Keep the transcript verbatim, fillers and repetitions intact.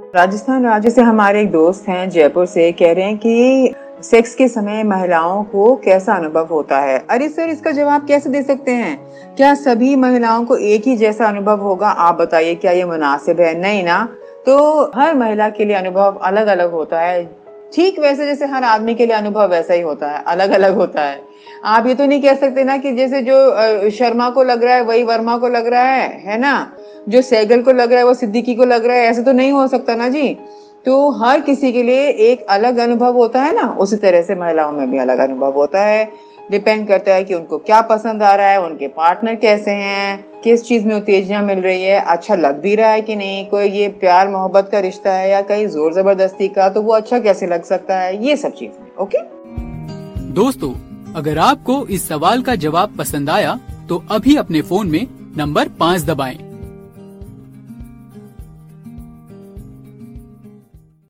राजस्थान राज्य से हमारे एक दोस्त हैं जयपुर से, कह रहे हैं कि सेक्स के समय महिलाओं को कैसा अनुभव होता है। अरे सर, इसका जवाब कैसे दे सकते हैं? क्या सभी महिलाओं को एक ही जैसा अनुभव होगा? आप बताइए, क्या ये मुनासिब है? नहीं ना। तो हर महिला के लिए अनुभव अलग अलग होता है। ठीक वैसे जैसे हर आदमी के लिए अनुभव वैसा ही होता है, अलग अलग होता है। आप ये तो नहीं कह सकते ना कि जैसे जो शर्मा को लग रहा है वही वर्मा को लग रहा है है ना? जो सहगल को लग रहा है वो सिद्दीकी को लग रहा है, ऐसे तो नहीं हो सकता ना जी। तो हर किसी के लिए एक अलग अनुभव होता है ना, उसी तरह से महिलाओं में भी अलग अनुभव होता है। डिपेंड करता है कि उनको क्या पसंद आ रहा है, उनके पार्टनर कैसे हैं, किस चीज में उत्तेजना मिल रही है, अच्छा लग भी रहा है कि नहीं, कोई ये प्यार मोहब्बत का रिश्ता है या कहीं जोर जबरदस्ती का, तो वो अच्छा कैसे लग सकता है, ये सब चीजें। ओके दोस्तों, अगर आपको इस सवाल का जवाब पसंद आया तो अभी अपने फोन में नंबर पाँच दबाएं।